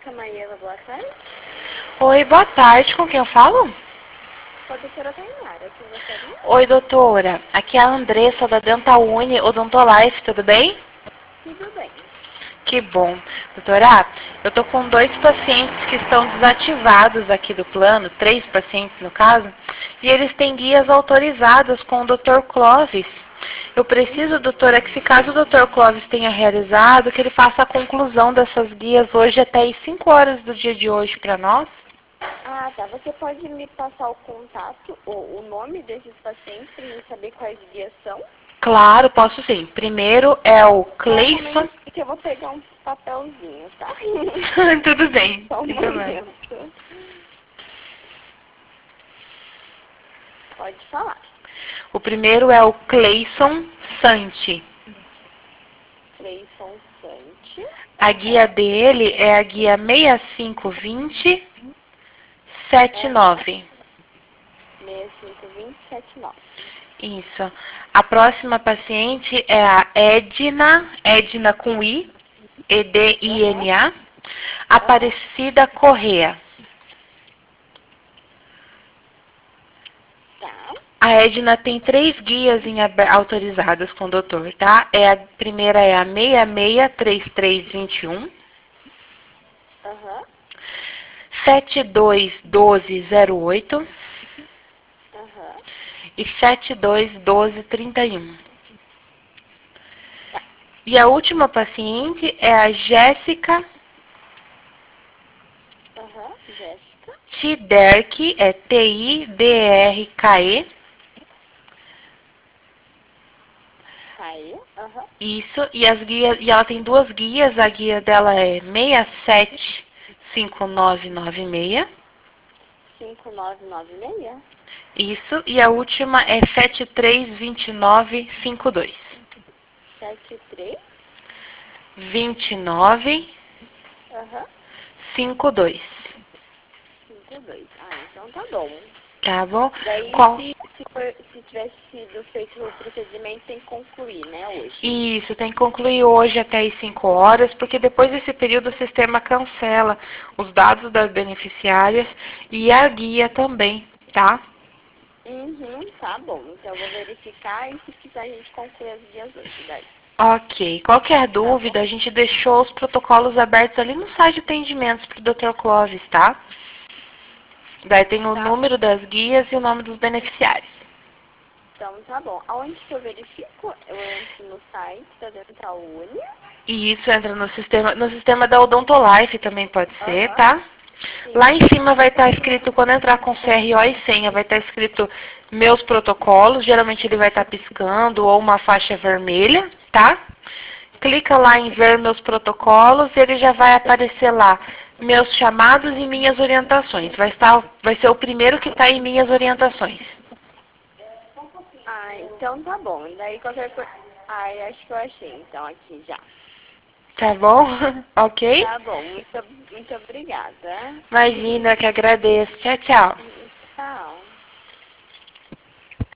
Clínica Maiela, boa tarde. Oi, boa tarde. Com quem eu falo? Com a doutora Tainara, quem gostaria? Oi, doutora. Aqui é a Andressa da Dental Uni Odontolife, tudo bem? Tudo bem. Que bom. Doutora, eu tô com 2 pacientes que estão desativados aqui do plano, 3 pacientes no caso, e eles têm guias autorizadas com o Dr. Clóvis. Eu preciso, doutora, que se caso o Dr. Clóvis tenha realizado, que ele faça a conclusão dessas guias hoje até às 5 horas do dia de hoje para nós. Ah, tá. Você pode me passar o contato, ou o nome desses pacientes para eu saber quais guias são? Claro, posso sim. Primeiro é o Cleison. Que eu vou pegar um papelzinho, tá? Tudo bem, Só um sem problema. momento. Pode falar. O primeiro é o Cleison Santi. Cleison Sante. A guia dele é a guia 652079. 652079. Isso. A próxima paciente é a Edna com I, Edina, Aparecida Correa. Tá. A Edna tem 3 guias autorizadas com o doutor, tá? A primeira é a 663321, Aham. 721208 Aham. e 721231. E a última paciente é a Jéssica Aham. Jéssica. Tiderke, é Tidrke. Aí. Aham. Isso, e as guias, e ela tem 2 guias, a guia dela é 675996. 5996. Isso, e a última é 732952. 73. 2952. Aham. 52. Ah, então tá bom. Tá bom? Daí, Qual? se tivesse sido feito o procedimento, tem que concluir, né, hoje. Isso, tem que concluir hoje até as 5 horas, porque depois desse período o sistema cancela os dados das beneficiárias e a guia também, tá? Tá bom. Então eu vou verificar e se quiser a gente conclui as guias hoje, daí. Ok. Qualquer Tá bom? dúvida, a gente deixou os protocolos abertos ali no site de atendimentos para o Dr. Clóvis, tá? Daí tem o Tá. número das guias e o nome dos beneficiários. Então tá bom. Aonde que eu verifico? Eu entro no site da Dental Uni. E isso entra no sistema da Odontolife também pode ser, Aham. tá? Sim. Lá em cima vai estar escrito, quando entrar com CRO e senha, vai estar escrito meus protocolos. Geralmente ele vai estar piscando ou uma faixa vermelha, tá? Clica lá em ver meus protocolos e ele já vai aparecer lá meus chamados e minhas orientações. Vai ser o primeiro que está em minhas orientações. Ah, então tá bom. Daí qualquer coisa. Ai, acho que eu achei então aqui já. Tá bom? Ok? Tá bom, muito obrigada. Imagina, que agradeço. Tchau, tchau. Tchau.